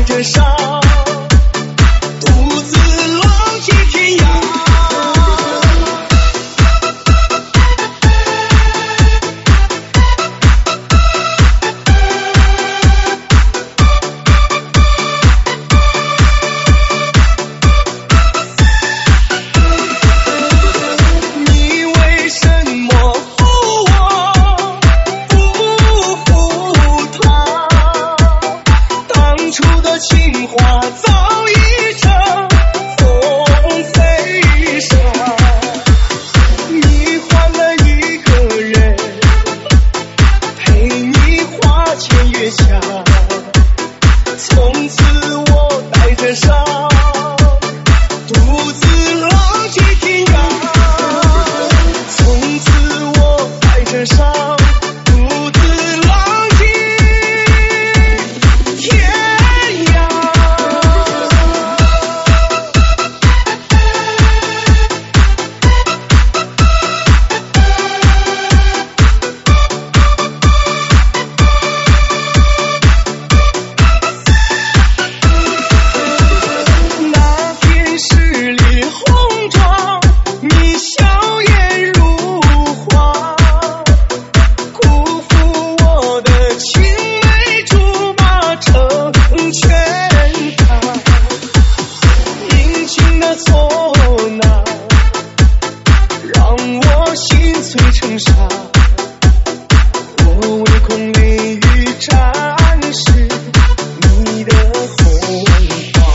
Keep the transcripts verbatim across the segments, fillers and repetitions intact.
着伤，独自浪迹天涯。你为什么负我，不负他？当初的情话早已成风飞沙，你换了一个人陪你花前月下，从此我带着伤，独自浪迹天涯。从此我带着伤，独自浪迹天涯。那天十里红妆，你笑颜如花，辜负我的青梅竹马成全他。殷勤的错拿，让我心碎成沙。我唯恐泪雨沾湿你的红花。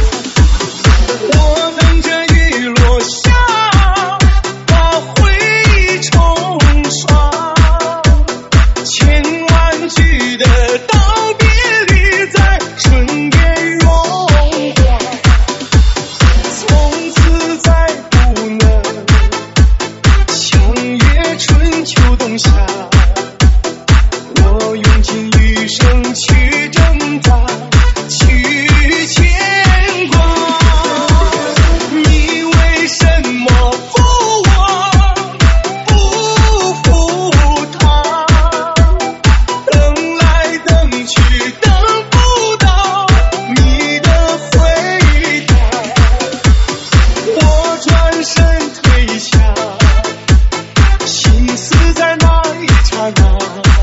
我等着雨落下，把回忆冲刷，千万句的道别离在春天融化。从此再不能相约春秋冬夏，我用尽余生去挣扎，去牵挂。你为什么负我，不负他？等来等去等不到你的回答，我转身退下，心死在那一刹那。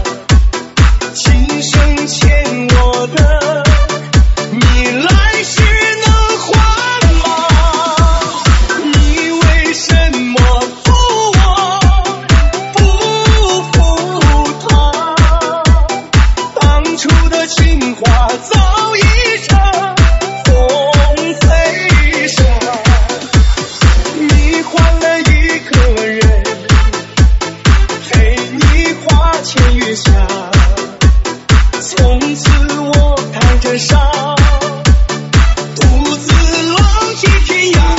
今生欠我的，你来世能还吗？你为什么负我，不负他？当初的情话早已成风飞沙，你换了一个人陪你花前月下。从此我带着伤，独自浪迹天涯。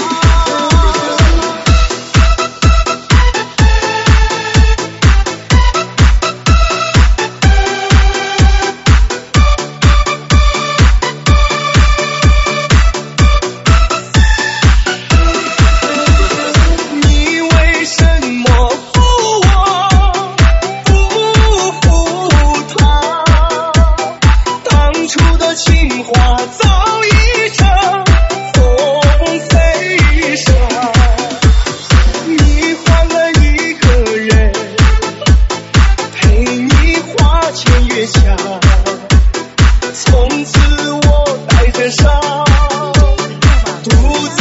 你为什么负我，不负他？当初的情话早已成风飞沙，你换了一个人陪你花前月下。从此我带着伤，独自